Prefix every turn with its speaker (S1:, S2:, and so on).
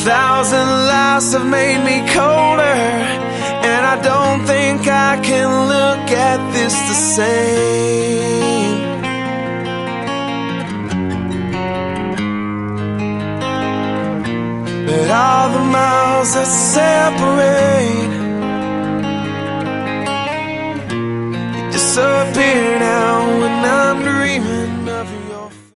S1: thousand lies have made me colder, and I don't think I can look at this the same. But all the miles that separate